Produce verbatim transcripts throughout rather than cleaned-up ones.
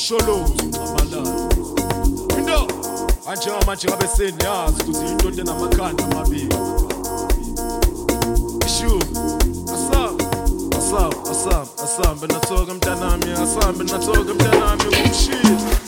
Sholo Amalala Into manje manje ngabe seniyazi ukuthi into enamakhanda amabili Ishu Asam Asam Asam Asam benathoka mntanami Asam benathoka mntanami ngumshilo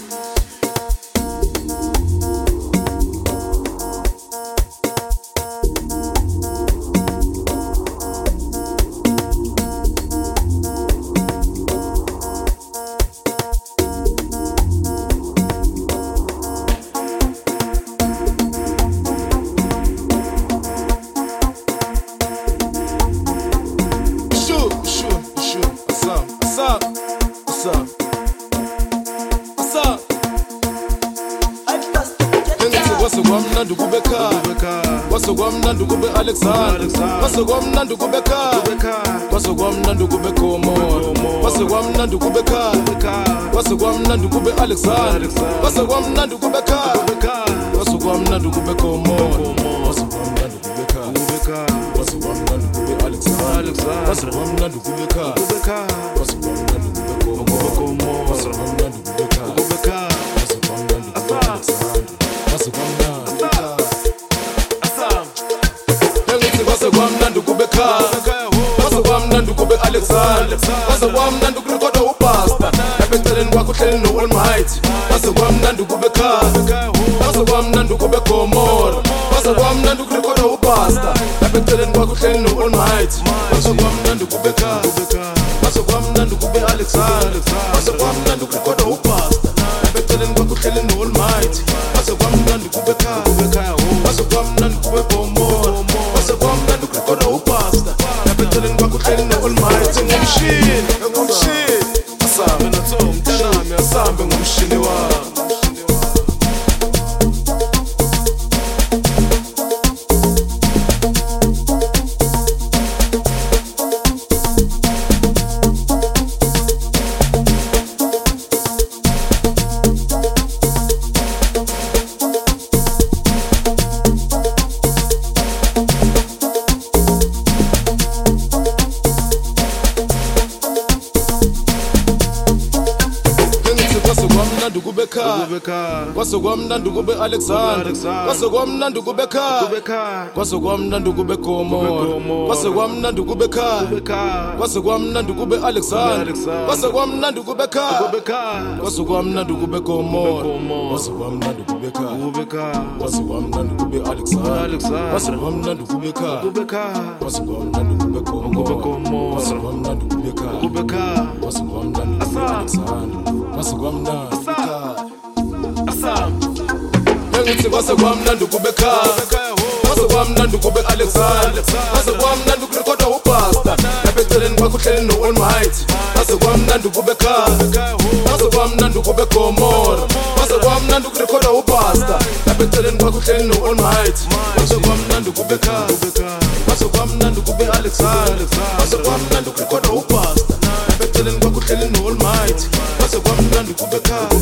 Wasogwamnandi kubeka Wasogwamnandi kube Alexander Wasogwamnandi kubeka Wasogwamnandi kube Komo Wasogwamnandi kubeka Wasogwamnandi kube Alexander Wasogwamnandi kubeka Wasogwamnandi kube Komo Wasogwamnandi kubeka Wasogwamnandi kube Alexander Wasogwamnandi kubeka Wasogwamnandi kube Komo Wasogwamnandi kubeka Wasogwamnandi kube Alexander Wasogwamnandi kubeka Wasogwamnandi kube Alexander Wasogwamnandi kurekoda upasta Epeceleni kwakho uhleli no Almighty Wasogwamnandi kubeka Wasogwamnandi kube Komora Wasogwamnandi kurekoda upasta Epeceleni kwakho uhleli no Almighty Wasogwamnandi kubeka Wasogwamnandi kube Alexander Wasogwamnandi kurekoda upasta Epeceleni kwakho uhleli no Almighty Wasogwamnandi kubeka Wasogwamnandi kube Komora Wasogwamnandi kurekoda upasta Epeceleni kwakho uhleli no Almighty ngumshini ngumshini Asambe natho mntanami asambe ngumshini wami Wasogwamnandi kubeka Wasogwamnandi kube Alexander Wasogwamnandi kubeka Wasogwamnandi kube Komo Wasogwamnandi kubeka Wasogwamnandi kube Alexander Wasogwamnandi kubeka Wasogwamnandi kube Komo Wasogwamnandi kubeka Wasogwamnandi kube Alexander Wasogwamnandi kubeka Wasogwamnandi kube Komo Wasogwamnandi kubeka Wasogwamnandi kube Alexander Wasogwamnandi Asam Ngithi wasogwamnandi kubeka Wasogwamnandi kube Alexander Wasogwamnandi kurekoda upasta Epeceleni kwakho uhleli no Almighty Wasogwamnandi kubeka Wasogwamnandi kube Komora Wasogwamnandi kurekoda upasta Epeceleni kwakho uhleli no Almighty Wasogwamnandi kubeka Wasogwamnandi kube Alexander Wasogwamnandi kurekoda upasta Epeceleni kwakho uhleli no Almighty Wasogwamnandi kubeka